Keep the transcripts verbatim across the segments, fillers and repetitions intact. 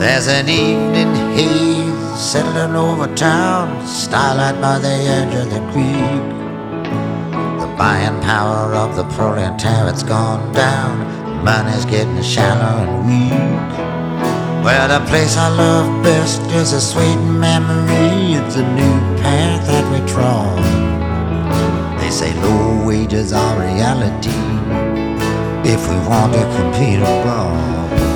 There's an evening haze settling over town, starlight by the edge of the creek. The buying power of the proletariat's gone down, money's getting shallow and weak. Well, the place I love best is a sweet memory. It's a new path that we trod. They say low wages are reality if we want to compete abroad.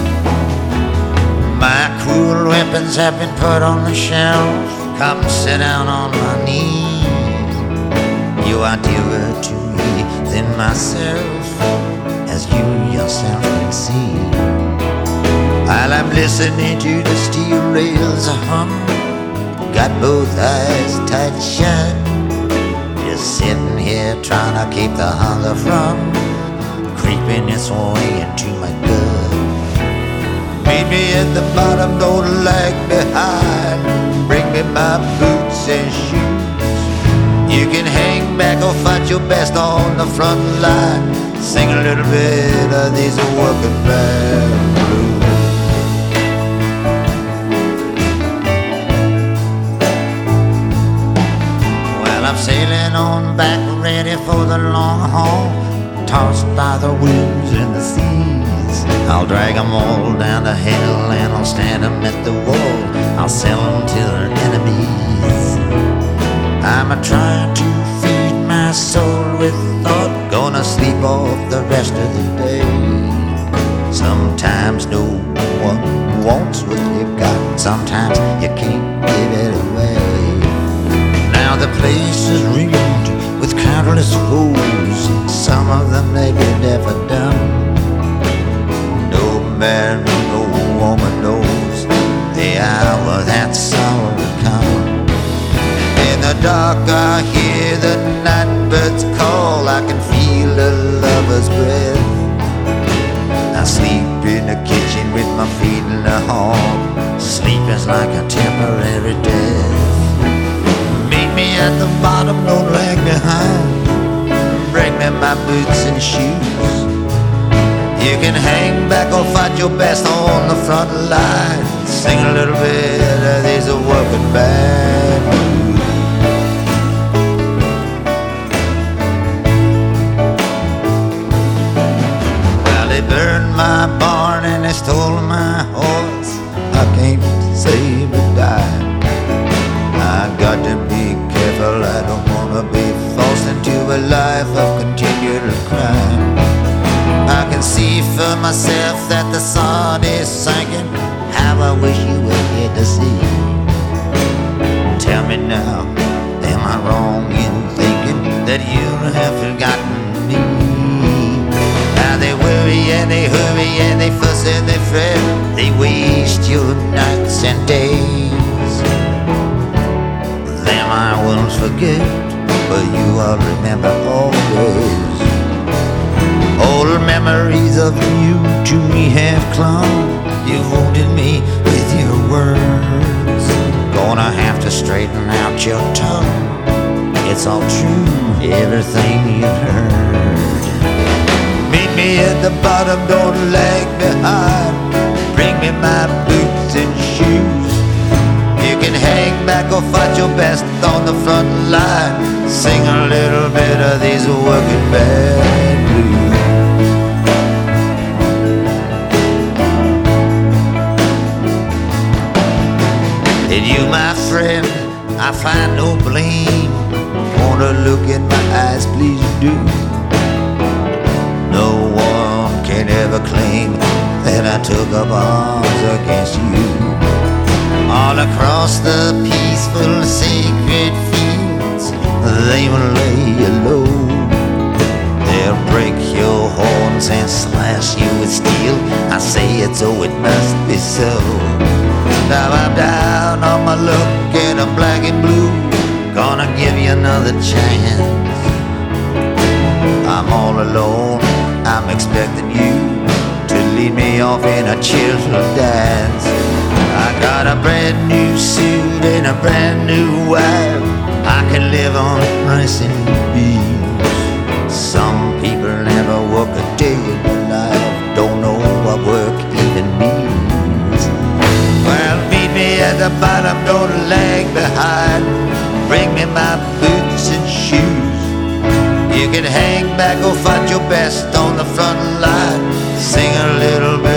My cruel weapons have been put on the shelf. Come sit down on my knee. You are dearer to me than myself, as you yourself can see. While I'm listening to the steel rails hum, got both eyes tight shut, just sitting here trying to keep the hunger from creeping its way into my gut. Meet me at the bottom, don't lag behind. Bring me my boots and shoes. You can hang back or fight your best on the front line. Sing a little bit of these working man blues. Well, I'm sailing on back, ready for the long haul, tossed by the winds and the seas. I'll drag them all down to hell and I'll stand them at the wall. I'll sell them to their enemies. I'm a trying to feed my soul with thought, gonna sleep off the rest of the day. Sometimes no one wants what you've got, sometimes you can't give it away. Now the place is ringed with countless fools, some of them they've been never done. No man, no woman knows the hour that sorrow will come. In the dark I hear the night birds call, I can feel a lover's breath. I sleep in the kitchen with my feet in the hall. Sleep is like a temporary death. Meet me at the bottom, don't lag behind. Bring me my boots and shoes. You can hang back or fight your best on the front line. Sing a little bit of these working band blues. Well, they burned my barn and they stole my horse. I can't save a dime. I got to be careful, I don't wanna be forced into a life of continual crime. I can see for myself that the sun is sinking. How I wish you were here to see. Tell me now, am I wrong in thinking that you have forgotten me? Now they worry and they hurry and they fuss and they fret. They waste your nights and days. Them I won't forget, but you I'll remember always. Old memories of you to me have clung. You wounded me with your words. Gonna have to straighten out your tongue. It's all true, everything you've heard. Meet me at the bottom, don't lag behind. Bring me my boots and shoes. You can hang back or fight your best on the front line. Sing a little bit of these working band blues. In you, my friend, I find no blame. Wanna look in my eyes, please do. No one can ever claim that I took up arms against you. All across the peaceful, sacred fields, they will lay you low. They'll break your horns and slash you with steel. I say it so it must be so. Now I'm down on my luck and I'm black and blue. Gonna give you another chance. I'm all alone, I'm expecting you to lead me off in a cheerful dance. I got a brand new suit and a brand new wife. I can live on rice and beans. Some people never work a day in their life, don't know what work even means. at the bottom, don't lag behind. Bring me my boots and shoes. You can hang back or fight your best on the front line. Sing a little bit